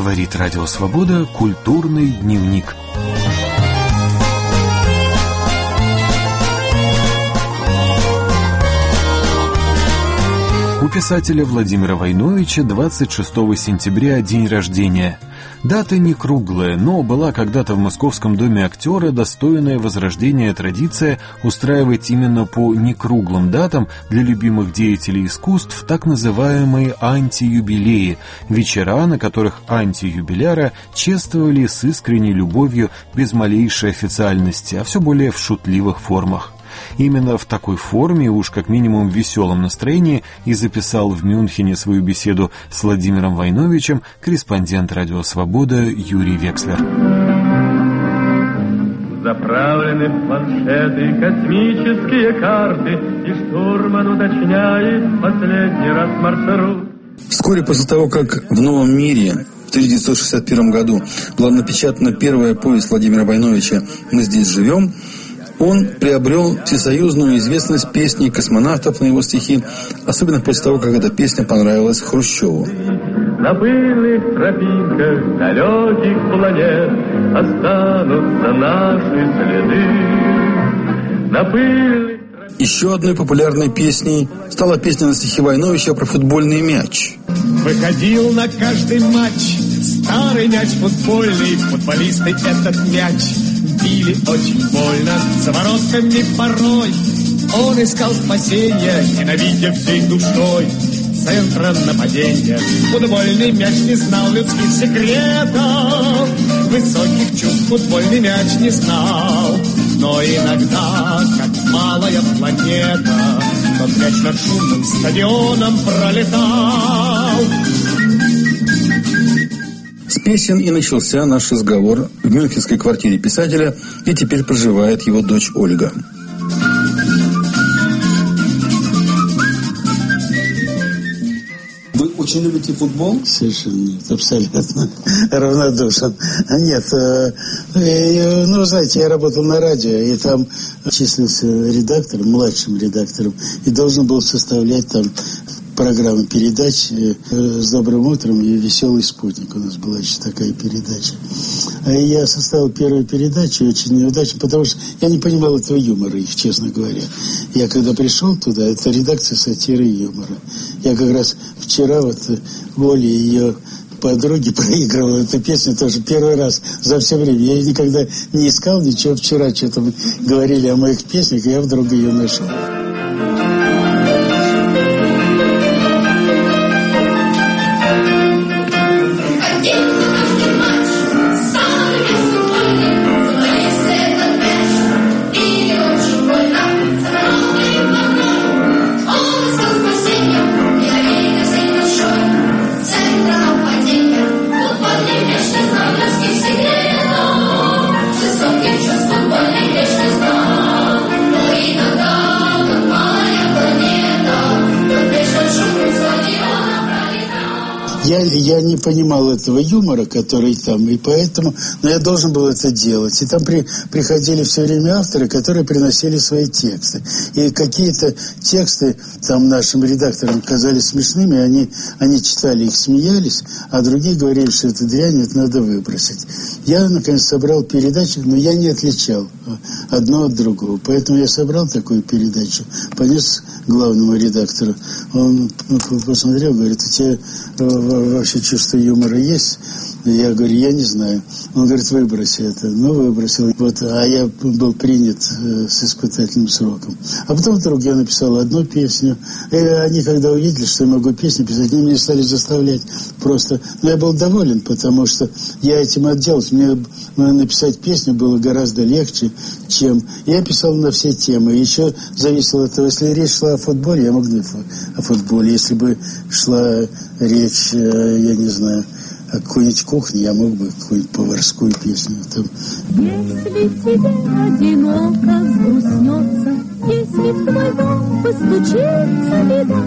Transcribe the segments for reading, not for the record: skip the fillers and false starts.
Говорит Радио Свобода «Культурный дневник». У писателя Владимира Войновича 26 сентября день рождения. Дата не круглая, но была когда-то в Московском доме актера достойная возрождения традиция устраивать именно по некруглым датам для любимых деятелей искусств так называемые антиюбилеи, вечера, на которых антиюбиляра чествовали с искренней любовью без малейшей официальности, а все более в шутливых формах. Именно в такой форме, уж как минимум в веселом настроении, и записал в Мюнхене свою беседу с Владимиром Войновичем корреспондент «Радио Свобода» Юрий Векслер. Заправлены в планшеты космические карты, и штурман уточняет последний раз маршрут. Вскоре после того, как в «Новом мире» в 1961 году была напечатана первая повесть Владимира Войновича «Мы здесь живем», он приобрел всесоюзную известность песней космонавтов на его стихи, особенно после того, как эта песня понравилась Хрущеву. На пыльных тропинках далеких планет останутся наши следы. На пыльных... Еще одной популярной песней стала песня на стихи Войновича про футбольный мяч. Выходил на каждый матч старый мяч футбольный, футболисты этот мяч били очень больно, за воротами порой. Он искал спасения, ненавидя всей душой центра нападения. Футбольный мяч не знал людских секретов, высоких чувств футбольный мяч не знал. Но иногда, как малая планета, тот мяч над шумным стадионом пролетал. С песен и начался наш разговор в мюнхенской квартире писателя, и теперь проживает его дочь Ольга. Вы очень любите футбол? Совершенно нет, абсолютно равнодушен. Нет, знаете, я работал на радио, и там числился редактором, младшим редактором, и должен был составлять там программы передач «С добрым утром» и «Веселый спутник». У нас была еще такая передача. А я составил первую передачу, очень неудачно, потому что я не понимал этого юмора их, честно говоря. Я когда пришел туда, это редакция сатиры и юмора. Я как раз вчера Оле и ее подруги проигрывала эту песню тоже первый раз за все время. Я никогда не искал ничего. Вчера что-то говорили о моих песнях, и я вдруг ее нашел. Я не понимал этого юмора, который там, и поэтому, но я должен был это делать. И там приходили все время авторы, которые приносили свои тексты. И какие-то тексты там нашим редакторам казались смешными, они читали их, смеялись, а другие говорили, что это дрянь, это надо выбросить. Я, наконец, собрал передачу, но я не отличал одно от другого. Поэтому я собрал такую передачу, понес главному редактору. Он посмотрел, говорит, у тебя вообще чувство юмора есть? Я говорю, я не знаю. Он говорит, выброси это. Ну, выбросил. А я был принят с испытательным сроком. А потом вдруг я написал одну песню. И они, когда увидели, что я могу песни писать, они меня стали заставлять просто. Но я был доволен, потому что я этим отделался. Мне написать песню было гораздо легче, чем... Я писал на все темы. Еще зависело от того, если речь шла о футболе, я мог бы о футболе. Если бы шла речь, я не знаю, о какой-нибудь кухне, я мог бы какую-нибудь поварскую песню. Там. Если тебе одиноко взгрустнется, если в твой дом постучится беда,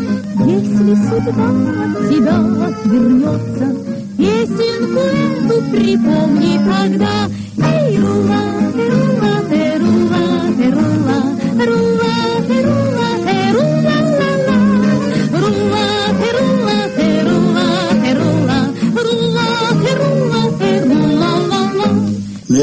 если судьба от тебя отвернется, песенку эту припомни, когда «Ирула, терула, терула, терула, рула, терула, терула, ла-ла, рула, терула, терула, терула, рула,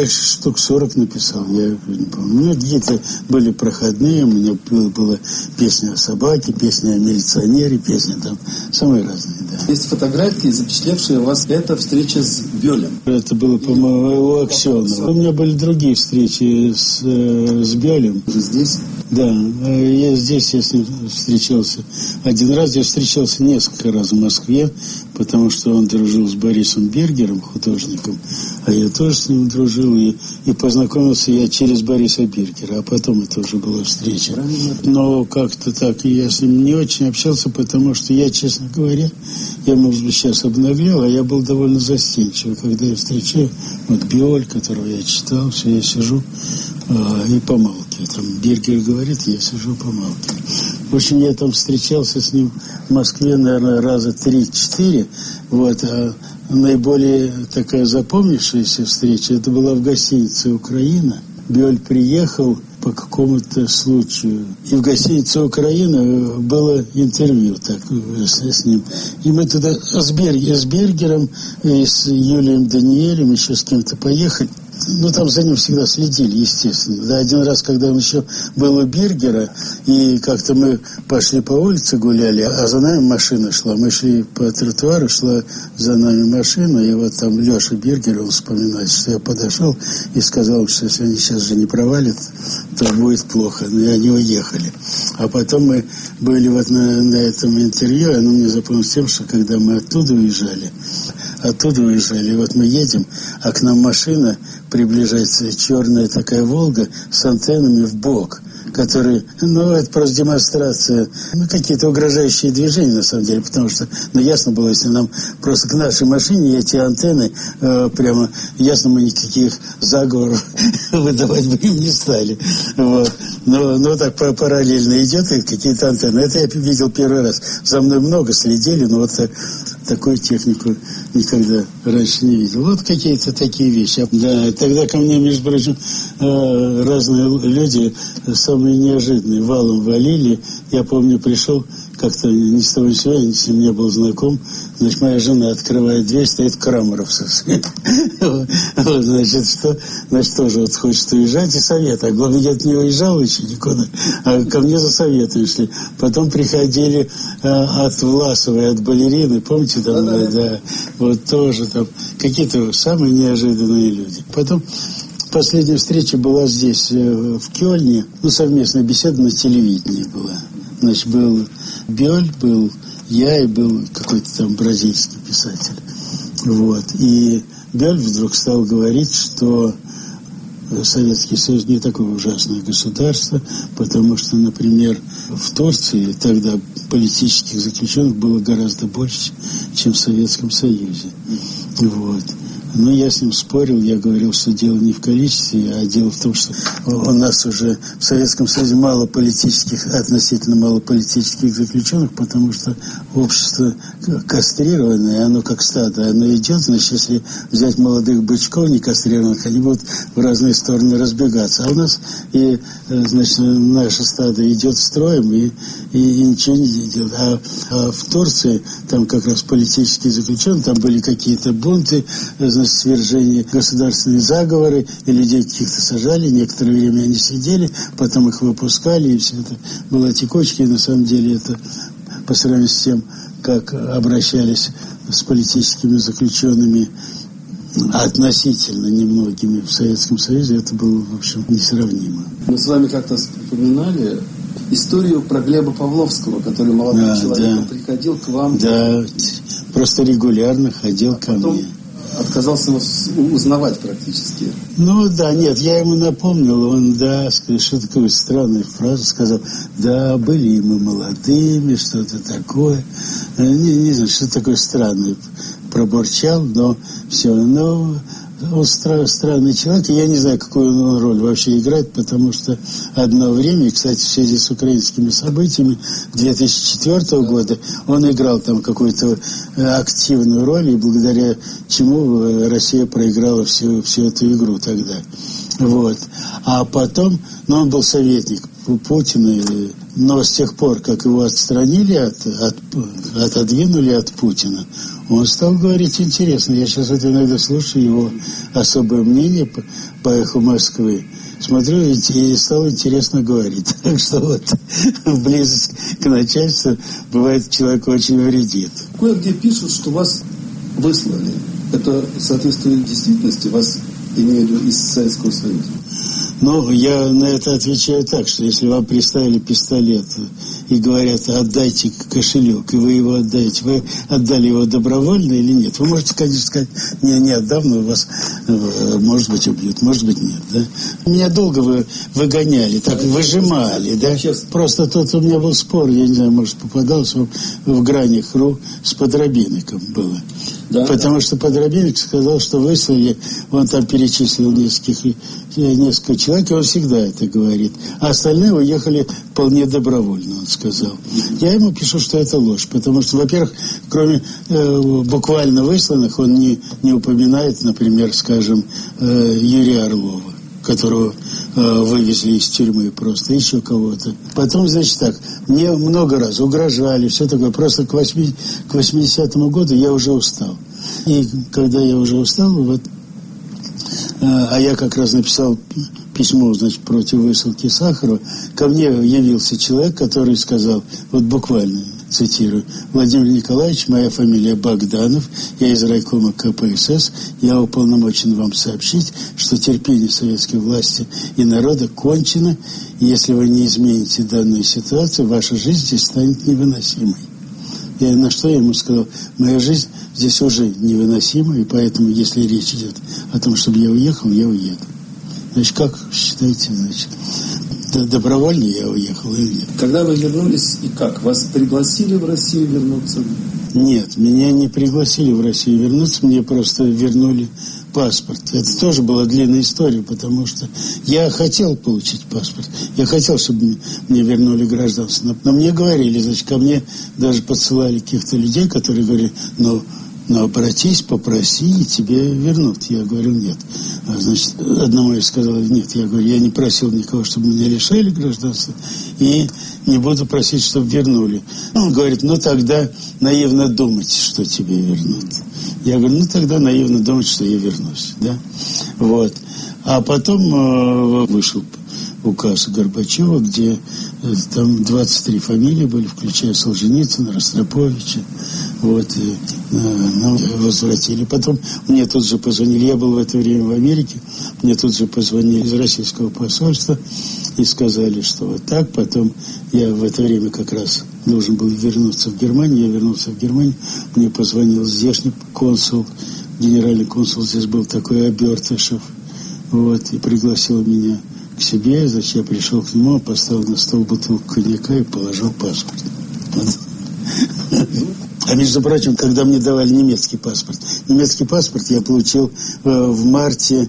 я штук 40 написал, я не помню. Ну, какие-то были проходные, у меня была песня о собаке, песня о милиционере, песня там самые разные, да. Есть фотографии, запечатлевшие у вас эта встреча с Бёлем. Это было, по-моему, у Аксенова. У меня были другие встречи с Бёлем. Вы здесь? Да, я здесь, я с ним встречался один раз. Я встречался несколько раз в Москве, потому что он дружил с Борисом Бергером, художником, а я тоже с ним дружил, и познакомился я через Бориса Бергера, а потом это уже была встреча. Но как-то так, я с ним не очень общался, потому что я, честно говоря, я, может быть, сейчас обнаглел, а я был довольно застенчивый, когда я встречаю вот Бёль, которого я читал, все, я сижу и помалкиваю. Там Бергер говорит, я сижу помалкиваю. В общем, я там встречался с ним в Москве, наверное, раза 3-4. Вот, а наиболее такая запомнившаяся встреча, это была в гостинице «Украина». Бёль приехал по какому-то случаю. И в гостинице «Украина» было интервью так, с ним. И мы туда с Бергером, и с Юлием Даниэлем, еще с кем-то поехали. Ну, там за ним всегда следили, естественно. Да, один раз, когда он еще был у Бергера, и как-то мы пошли по улице гуляли, а за нами машина шла. Мы шли по тротуару, шла за нами машина, и вот там Леша Бергер, он вспоминает, что я подошел и сказал, что если они сейчас же не провалят, то будет плохо. И они уехали. А потом мы были вот на этом интервью, и оно мне запомнилось тем, что когда мы оттуда уезжали, и вот мы едем, а к нам машина приближается, черная такая «Волга» с антеннами в бок, которые, это просто демонстрация, какие-то угрожающие движения, на самом деле, потому что, ясно было, если нам просто к нашей машине эти антенны, прямо, ясно, мы никаких заговоров выдавать бы им не стали, вот. Но так параллельно идет, и какие-то антенны. Это я видел первый раз. За мной много следили, но вот такую технику никогда раньше не видел. Вот какие-то такие вещи. Да, тогда ко мне, между прочим, разные люди, самые неожиданные, валом валили. Я помню, пришел как-то ни с того ни с сего, я с ним не был знаком. Значит, моя жена открывает дверь, стоит Крамаров совсем. Значит, тоже вот хочет уезжать и совет. А главное, я не уезжал еще никуда, а ко мне за советом шли. Потом приходили от Власовой, от балерины, помните, там, да, вот тоже там какие-то самые неожиданные люди. Потом последняя встреча была здесь, в Кёльне, совместная беседа на телевидении была. Значит, был Бёль, был я и был какой-то там бразильский писатель. Вот. И Бёль вдруг стал говорить, что Советский Союз не такое ужасное государство, потому что, например, в Турции тогда политических заключенных было гораздо больше, чем в Советском Союзе. Вот. Но я с ним спорил, я говорил, что дело не в количестве, а дело в том, что у нас уже в Советском Союзе относительно мало политических заключенных, потому что общество кастрированное, оно как стадо, оно идет, значит, если взять молодых бычков некастрированных, они будут в разные стороны разбегаться. А у нас, значит, наше стадо идет строем и ничего не делает. А в Турции, там как раз политические заключенные, там были какие-то бунты, свержение, государственные заговоры, и людей каких-то сажали, некоторое время они сидели, потом их выпускали, и все это было текучки, и на самом деле это по сравнению с тем, как обращались с политическими заключенными относительно немногими в Советском Союзе, это было, в общем, несравнимо. Мы с вами как-то вспоминали историю про Глеба Павловского, который молодым человеком приходил к вам. Да, просто регулярно ходил ко мне. Отказался узнавать практически. Нет, я ему напомнил, он, что такое странную фразу сказал, были и мы молодыми, что-то такое. Не знаю, что такое странное пробурчал, но все равно он странный человек, и я не знаю, какую он роль вообще играет, потому что одно время, кстати, в связи с украинскими событиями 2004 года он играл там какую-то активную роль, и благодаря чему Россия проиграла всю эту игру тогда. Вот. А потом, он был советник Путина, но с тех пор, как его отстранили, отодвинули от Путина, он стал говорить интересно. Я сейчас вот иногда слушаю его особое мнение по «Эху Москвы», смотрю и стало интересно говорить. Так что вот близость к начальству бывает человеку очень вредит. Кое-где пишут, что вас выслали. Это соответствует действительности? Вас, имею в виду, из Советского Союза? Ну, я на это отвечаю так, что если вам приставили пистолет и говорят, отдайте кошелек, и вы его отдаете, вы отдали его добровольно или нет? Вы можете, конечно, сказать, не отдам, но вас, может быть, убьют, может быть, нет, да? Меня долго выгоняли, так выжимали, да? Просто тут у меня был спор, я не знаю, может, попадался в Гранях.ру с Подробинником было. Да, потому что Подробинник сказал, что выслали, он там перечислил несколько человек, и он всегда это говорит. А остальные уехали вполне добровольно, он сказал. Я ему пишу, что это ложь, потому что, во-первых, кроме буквально высланных, он не упоминает, например, скажем, Юрия Орлова, которого вывезли из тюрьмы просто, еще кого-то. Потом, значит, так, мне много раз угрожали, все такое. Просто к 80-му году я уже устал. И когда я уже устал, вот, а я как раз написал письмо, значит, против высылки Сахарова, ко мне явился человек, который сказал, вот буквально, цитирую: Владимир Николаевич, моя фамилия Богданов, я из райкома КПСС, я уполномочен вам сообщить, что терпение советской власти и народа кончено, и если вы не измените данную ситуацию, ваша жизнь здесь станет невыносимой. На что я ему сказал: моя жизнь здесь уже невыносима, и поэтому, если речь идет о том, чтобы я уехал, я уеду. Значит, как считаете, значит, добровольно я уехал или нет? Когда вы вернулись, и как? Вас пригласили в Россию вернуться? Нет, меня не пригласили в Россию вернуться, мне просто вернули паспорт. Это тоже была длинная история, потому что я хотел получить паспорт. Я хотел, чтобы мне вернули гражданство. Но мне говорили, значит, ко мне даже подсылали каких-то людей, которые говорили, но обратись, попроси, и тебе вернут. Я говорю, нет. Значит, одному я сказал, нет. Я говорю, я не просил никого, чтобы меня лишили гражданства, и не буду просить, чтобы вернули. Он говорит, тогда наивно думать, что тебе вернут. Я говорю, тогда наивно думать, что я вернусь. Да? Вот. А потом вышел указ Горбачева, где там 23 фамилии были, включая Солженицына, Ростроповича. Вот, и возвратили. Потом мне тут же позвонили, я был в это время в Америке, мне тут же позвонили из российского посольства и сказали, что вот так. Потом я в это время как раз должен был вернуться в Германию. Я вернулся в Германию, мне позвонил здешний консул, генеральный консул здесь был такой Обертышев, вот, и пригласил меня к себе. Значит, я пришел к нему, поставил на стол бутылку коньяка и положил паспорт. А между прочим, когда мне давали немецкий паспорт я получил в марте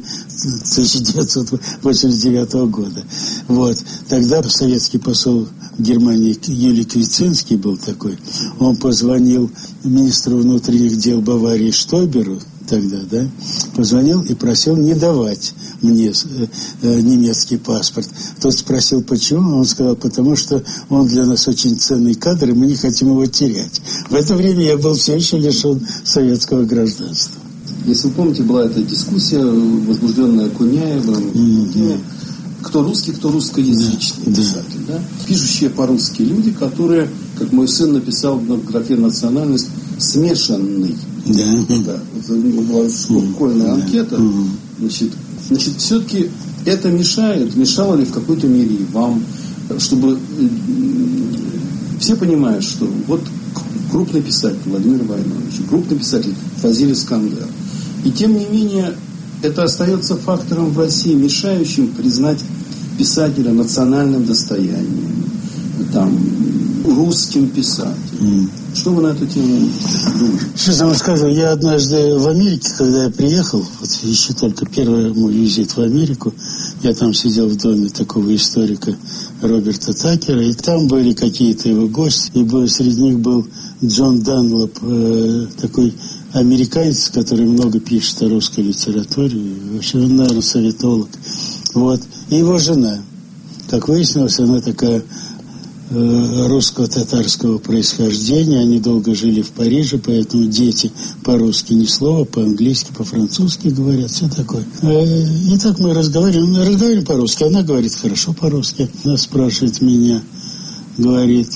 1989 года. Вот. Тогда советский посол в Германии Юлий Квицинский был такой. Он позвонил министру внутренних дел Баварии Штойберу, тогда, да, позвонил и просил не давать мне немецкий паспорт. Тот спросил, почему? Он сказал, потому что он для нас очень ценный кадр, и мы не хотим его терять. В это время я был все еще лишен советского гражданства. Если вы помните, была эта дискуссия, возбужденная Куняевым, кто русский, кто русскоязычный писатель. Да? Пишущие по-русски люди, которые, как мой сын написал в графе «национальность», смешанный. Да. Это была школьная анкета. Значит, все-таки это мешало ли в какой-то мере и вам, чтобы все понимают, что вот крупный писатель Владимир Войнович, крупный писатель Фазиль Искандер. И тем не менее, это остается фактором в России, мешающим признать писателя национальным достоянием, там, русским писателем. Что вы на эту тему думаете? Что я вам скажу, я однажды в Америке, когда я приехал, вот еще только первый мой визит в Америку, я там сидел в доме такого историка Роберта Такера, и там были какие-то его гости, и среди них был Джон Данлоп, такой американец, который много пишет о русской литературе, вообще он, наверное, советолог. Вот. И его жена. Как выяснилось, она такая русско-татарского происхождения. Они долго жили в Париже, поэтому дети по-русски ни слова, по-английски, по-французски говорят, все такое. И так мы разговариваем по-русски. Она говорит хорошо по-русски. Она спрашивает меня, говорит,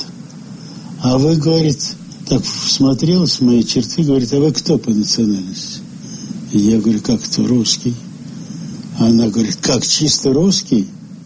а вы, говорит, так всмотрелась в мои черты, говорит, а вы кто по национальности? И я говорю, как кто, русский? Она говорит, как, чисто русский?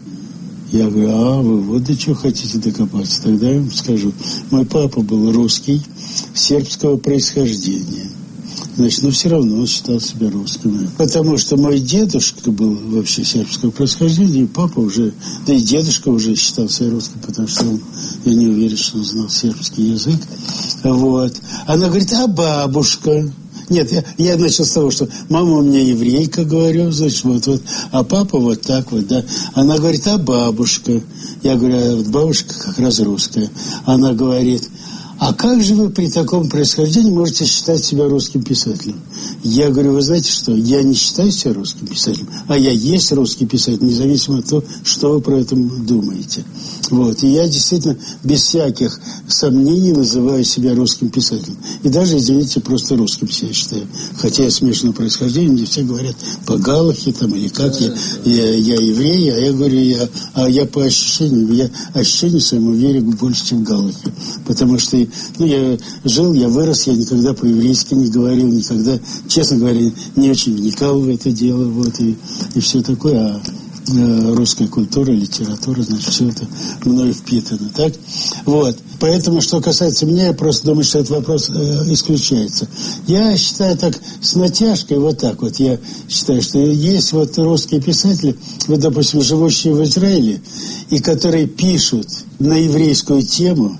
Я говорю, вы вот до чего хотите докопаться? Тогда я вам скажу. Мой папа был русский, сербского происхождения. Значит, но все равно он считал себя русским. Потому что мой дедушка был вообще сербского происхождения, и папа уже, да и дедушка уже считал себя русским, потому что я не уверен, что он знал сербский язык. Вот. Она говорит, а бабушка? Нет, я начал с того, что мама у меня еврейка, говорю, значит, вот, а папа вот так вот, да. Она говорит, а бабушка? Я говорю, а вот бабушка как раз русская. Она говорит, а как же вы при таком происхождении можете считать себя русским писателем? Я говорю, вы знаете что, я не считаю себя русским писателем, а я есть русский писатель, независимо от того, что вы про это думаете. Вот. И я действительно без всяких сомнений называю себя русским писателем. И даже, извините, просто русским себя считаю. Хотя я смешанного происхождения, мне все говорят по галахе там, или как, я еврей, а я говорю, я по ощущениям, я ощущению своему верю больше, чем галахе. Потому что я жил, я вырос, я никогда по-еврейски не говорил, никогда, честно говоря, не очень вникал в это дело, вот, и все такое, русская культура, литература, значит, все это мною впитано, так? Вот. Поэтому, что касается меня, я просто думаю, что этот вопрос исключается. Я считаю так, с натяжкой, вот так вот, я считаю, что есть вот русские писатели, вот, допустим, живущие в Израиле, и которые пишут на еврейскую тему,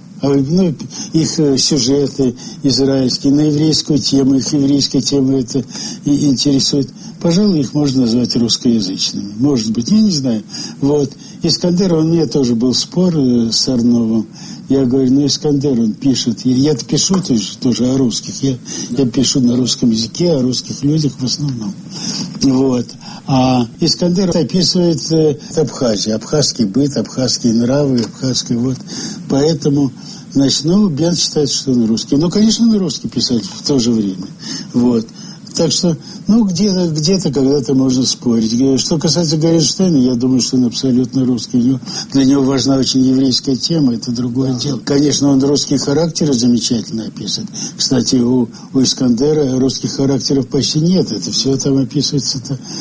их сюжеты израильские, на еврейскую тему, их еврейская тема это интересует. Пожалуй, их можно назвать русскоязычными. Может быть, я не знаю. Вот. Искандер, у меня тоже был спор с Арновым. Я говорю, Искандер, он пишет. Я-то пишу тоже о русских. Я пишу на русском языке, о русских людях в основном. Вот. А Искандер описывает Абхазию, абхазский быт, абхазские нравы, абхазские вот. Поэтому, значит, Бен считает, что он русский. Конечно, он русский писатель в то же время. Вот. Так что, где-то когда-то можно спорить. Что касается Горенштейна, я думаю, что он абсолютно русский. Для него важна очень еврейская тема, это другое дело. Конечно, он русские характеры замечательно описывает. Кстати, у Искандера русских характеров почти нет. Это все там описывается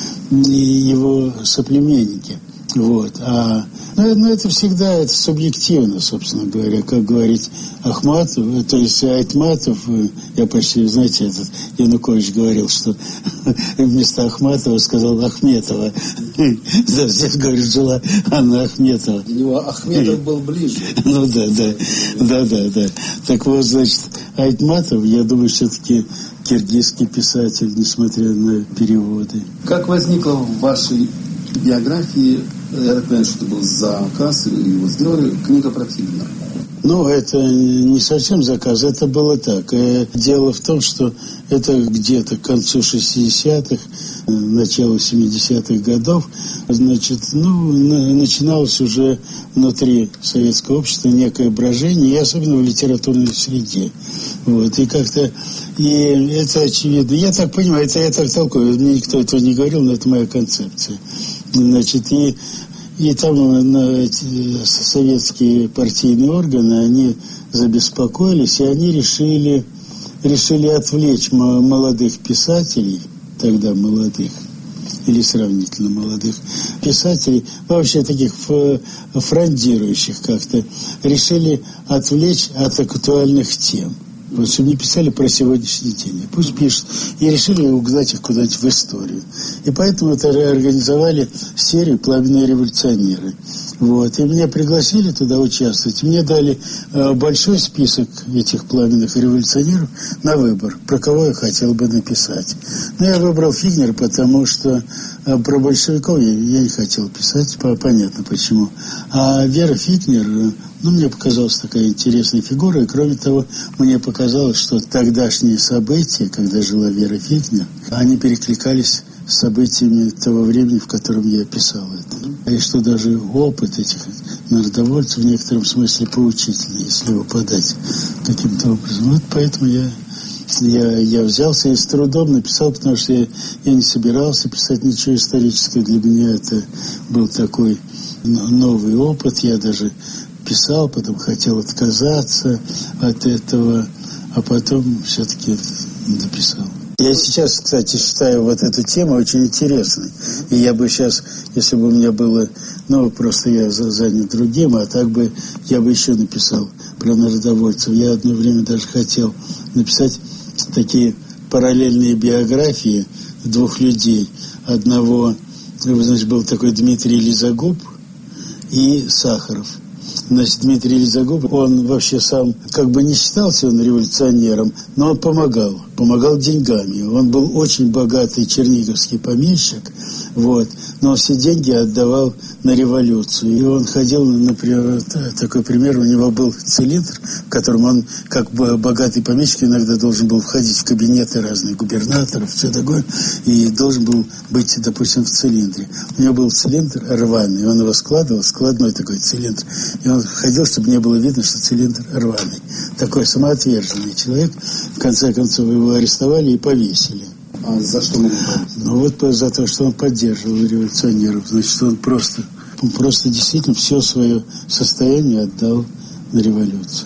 его соплеменники. Вот. Но это всегда это субъективно, собственно говоря, как говорить Ахматов, то есть Айтматов, я почти, знаете, Янукович говорил, что вместо Ахматова сказал Ахметова. Да, здесь, говорит, жила Анна Ахметова. Для него Ахметов был ближе. Да. Так вот, значит, Айтматов, я думаю, все-таки киргизский писатель, несмотря на переводы. Как возникло в вашей биографии, я так понимаю, что это был заказ, и его сделали, книга про Фигнера? Это не совсем заказ, это было так. Дело в том, что это где-то к концу 60-х, начало 70-х годов, значит, начиналось уже внутри советского общества некое брожение, и особенно в литературной среде. Вот, и как-то, и это очевидно. Я так понимаю, это я так толкую, мне никто этого не говорил, но это моя концепция. Значит, и там советские партийные органы, они забеспокоились, и они решили отвлечь молодых писателей, тогда молодых, или сравнительно молодых писателей, вообще таких фрондирующих как-то, решили отвлечь от актуальных тем. Вот, чтобы не писали про сегодняшний день. Пусть пишут. И решили угнать их куда-нибудь в историю. И поэтому это организовали серию «Пламенные революционеры». Вот. И меня пригласили туда участвовать. Мне дали большой список этих пламенных революционеров на выбор, про кого я хотел бы написать. Но я выбрал Фигнера, потому что про большевиков я не хотел писать. Понятно почему. А Вера Фигнер... мне показалась такая интересная фигура, и кроме того, мне показалось, что тогдашние события, когда жила Вера Фигнер, они перекликались с событиями того времени, в котором я писал это. и что даже опыт этих народовольцев в некотором смысле поучительный, если его подать каким-то образом. Вот поэтому я взялся и с трудом написал, потому что я не собирался писать ничего исторического. Для меня это был такой новый опыт. Я даже писал, потом хотел отказаться от этого, а потом все-таки дописал. Я сейчас, кстати, считаю вот эту тему очень интересной. И я бы сейчас, если бы у меня было, просто я занят другим, а так бы я бы еще написал про народовольцев. Я одно время даже хотел написать такие параллельные биографии двух людей. Одного, значит, был такой Дмитрий Лизагуб и Сахаров. Значит, Дмитрий Лизагуб, он вообще сам как бы не считался он революционером, но он помогал деньгами. Он был очень богатый черниговский помещик, но все деньги отдавал на революцию. И он ходил, например, такой пример, у него был цилиндр, в котором он, как бы богатый помещик, иногда должен был входить в кабинеты разных губернаторов, все такое, и должен был быть, допустим, в цилиндре. У него был цилиндр рваный, он его складывал, складной такой цилиндр, и он ходил, чтобы не было видно, что цилиндр рваный. Такой самоотверженный человек. В конце концов, его арестовали и повесили. А за что мы говорим? За то, что он поддерживал революционеров. Значит, он просто действительно все свое состояние отдал на революцию.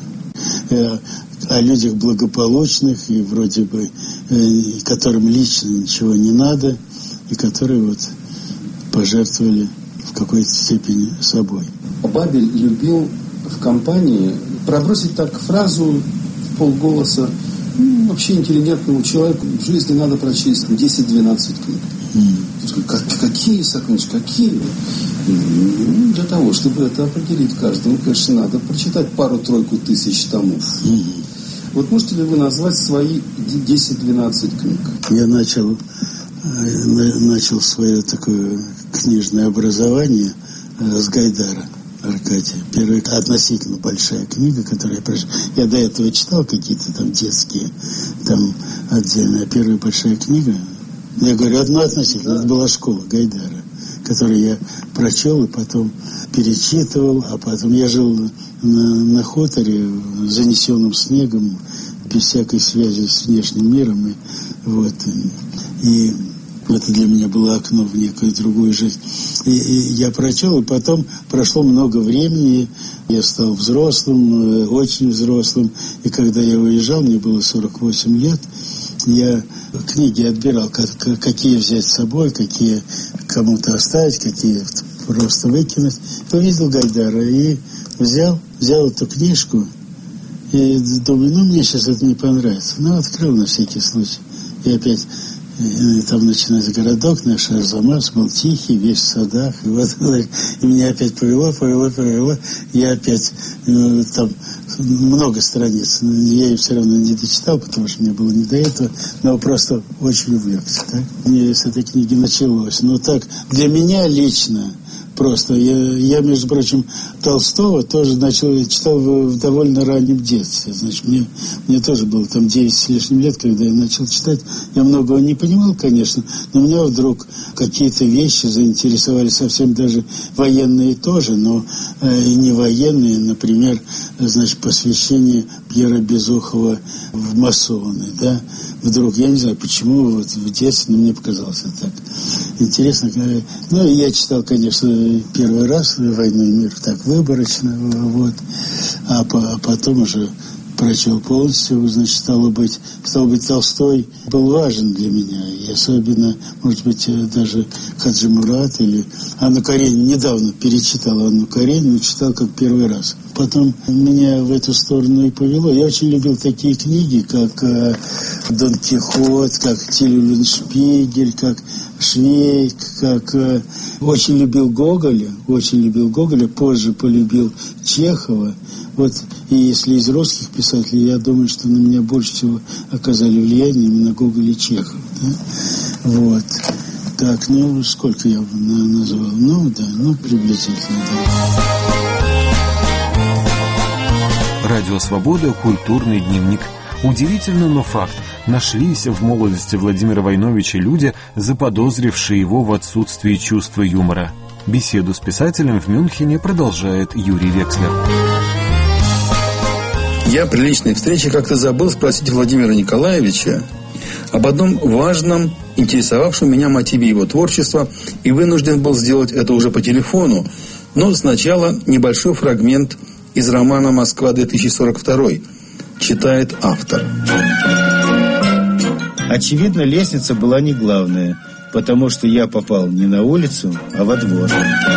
О людях благополучных и вроде бы, которым лично ничего не надо, и которые пожертвовали в какой-то степени собой. Бабель любил в компании пробросить так фразу в полголоса: вообще интеллигентному человеку в жизни надо прочесть 10-12 книг. Какие, Сокольнич, какие? Для того, чтобы это определить каждому, конечно, надо прочитать пару-тройку тысяч томов. Вот можете ли вы назвать свои 10-12 книг? Я начал свое такое книжное образование с Гайдара Аркадия. Первая относительно большая книга, которую я прочитал. Я до этого читал какие-то там детские, там отдельно. А первая большая книга, я говорю, относительно, это была школа Гайдара, которую я прочел и потом перечитывал, а потом я жил на хуторе, занесенном снегом, без всякой связи с внешним миром. И это для меня было окно в некую другую жизнь. И я прочел, и потом прошло много времени, я стал взрослым, очень взрослым. И когда я уезжал, мне было 48 лет, я книги отбирал, какие взять с собой, какие кому-то оставить, какие просто выкинуть. Увидел Гайдара и взял эту книжку, и думаю, мне сейчас это не понравится. Открыл на всякий случай. И опять... Там начинается городок наш, Арзамас, был тихий, весь в садах. И меня опять повело. Я опять, там много страниц. Я ее все равно не дочитал, потому что мне было не до этого. Но просто очень увлекся. Так? Мне с этой книги началось. Но так, для меня лично, просто. Я, между прочим, Толстого тоже читал в довольно раннем детстве. Значит, мне тоже было там 9 с лишним лет, когда я начал читать. Я многого не понимал, конечно, но меня вдруг какие-то вещи заинтересовали, совсем даже военные тоже, но и не военные. Например, значит, посвящение Пьера Безухова в масоны, да. Вдруг, я не знаю, почему в детстве, но мне показалось это так интересно. Я читал, конечно, первый раз «Войну и мир» так выборочно, а потом уже прочел полностью, значит, стало быть, Толстой был важен для меня, и особенно, может быть, даже Хаджи Мурат или Анну Каренину, недавно перечитал Анну Каренину, читал как первый раз. Потом меня в эту сторону и повело. Я очень любил такие книги, как «Дон Кихот», как «Тилюленшпигель», как «Швейк», как... Очень любил Гоголя, позже полюбил Чехова. И если из русских писателей, я думаю, что на меня больше всего оказали влияние именно Гоголь и Чехов. Да? Так, сколько я назвал? Приблизительно, да. Радио «Свобода», культурный дневник. Удивительно, но факт. Нашлись в молодости Владимира Войновича люди, заподозрившие его в отсутствии чувства юмора. Беседу с писателем в Мюнхене продолжает Юрий Векслер. Я при личной встрече как-то забыл спросить Владимира Николаевича об одном важном, интересовавшем меня мотиве его творчества, и вынужден был сделать это уже по телефону. Но сначала небольшой фрагмент из романа «Москва-2042», читает автор. Очевидно, лестница была не главная, потому что я попал не на улицу, а во двор.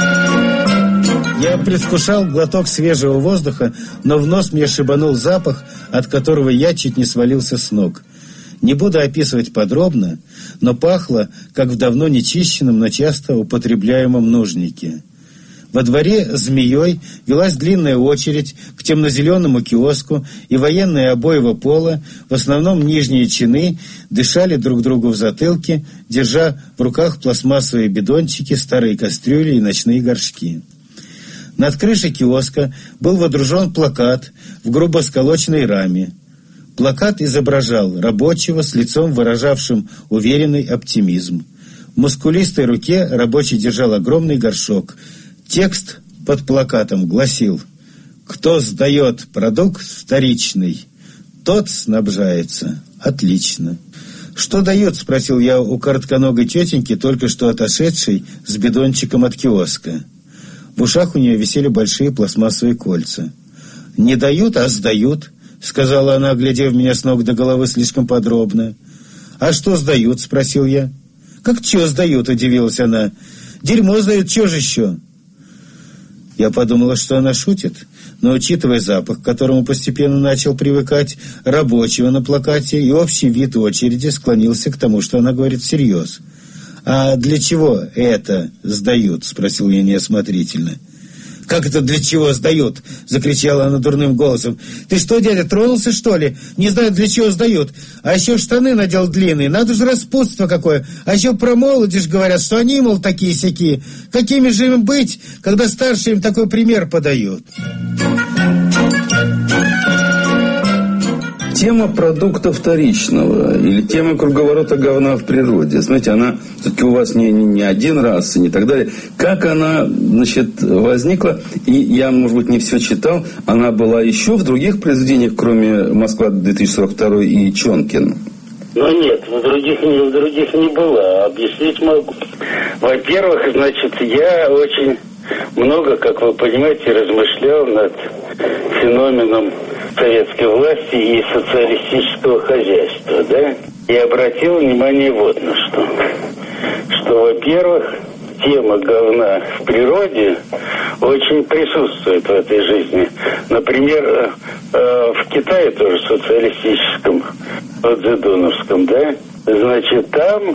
Я предвкушал глоток свежего воздуха, но в нос мне шибанул запах, от которого я чуть не свалился с ног. Не буду описывать подробно, но пахло, как в давно нечищенном, но часто употребляемом нужнике. Во дворе змеей велась длинная очередь к темно-зеленому киоску, и военные обоего пола, в основном нижние чины, дышали друг другу в затылки, держа в руках пластмассовые бидончики, старые кастрюли и ночные горшки. Над крышей киоска был водружен плакат в грубо сколоченной раме. Плакат изображал рабочего с лицом, выражавшим уверенный оптимизм. В мускулистой руке рабочий держал огромный горшок. Текст под плакатом гласил: «Кто сдает продукт вторичный, тот снабжается отлично». «Что дают?» — спросил я у коротконогой тетеньки, только что отошедшей с бидончиком от киоска. В ушах у нее висели большие пластмассовые кольца. «Не дают, а сдают», — сказала она, глядя в меня с ног до головы слишком подробно. «А что сдают?» — спросил я. «Как чё сдают?» — удивилась она. «Дерьмо сдают, чё же еще?» Я подумала, что она шутит, но, учитывая запах, к которому постепенно начал привыкать, рабочего на плакате и общий вид очереди, склонился к тому, что она говорит всерьез. «А для чего это сдают?» — спросил я неосмотрительно. «Как это для чего сдают?» — закричала она дурным голосом. «Ты что, дядя, тронулся, что ли? Не знаю, для чего сдают. А еще штаны надел длинные. Надо же распутство какое. А еще про молодежь говорят, что они, мол, такие-сякие. Какими же им быть, когда старшие им такой пример подают?» Тема продукта вторичного или тема круговорота говна в природе, знаете, она все-таки у вас не один раз и не так далее. Как она, значит, возникла, и я, может быть, не все читал, она была еще в других произведениях, кроме «Москва-2042» и «Чонкин»? Ну нет, в других не было. Объяснить могу. Во-первых, значит, я очень много, как вы понимаете, размышлял над феноменом советской власти и социалистического хозяйства, да? И обратил внимание вот на что. Что, во-первых, тема говна в природе очень присутствует в этой жизни. Например, в Китае тоже социалистическом, Цзэдуновском, да? Значит, там,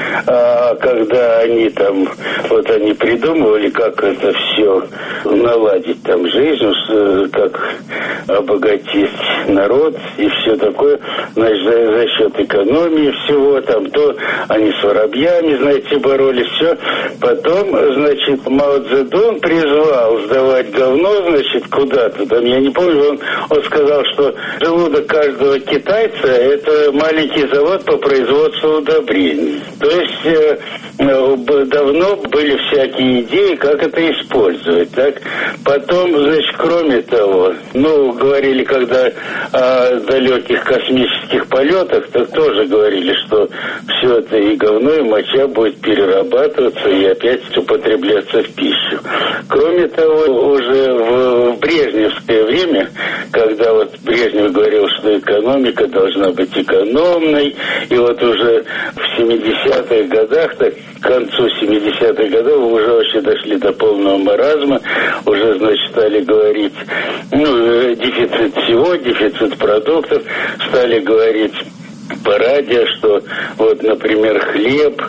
когда они там, вот они придумывали, как это все наладить там жизнь, как обогатить народ и все такое, значит, за счет экономии всего, там, то они с воробьями, знаете, боролись, все. Потом, значит, Мао Цзэдун призвал сдавать говно, значит, куда-то, там, я не помню, он сказал, что желудок каждого китайца — это маленький завод по производству удобрений. То есть давно были всякие идеи, как это использовать. Так? Потом, значит, кроме того, говорили, когда о далеких космических полетах, так тоже говорили, что все это и говно, и моча будет перерабатываться и опять употребляться в пищу. Кроме того, уже в брежневское время, когда вот Брежнев говорил, что экономика должна быть экономной, и вот уже в 70-х годах, так, к концу 70-х годов уже вообще дошли до полного маразма, уже, значит, стали говорить, дефицит всего, дефицит продуктов, стали говорить по радио, что вот, например, хлеб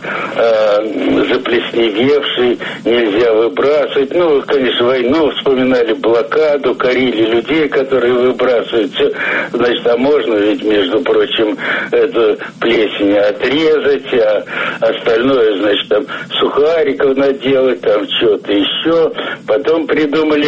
заплесневевший нельзя выбрасывать. Конечно, войну вспоминали, блокаду, корили людей, которые выбрасывают. Все, значит, а можно ведь, между прочим, эту плесень отрезать, а остальное, значит, там сухариков наделать, там что-то еще. Потом придумали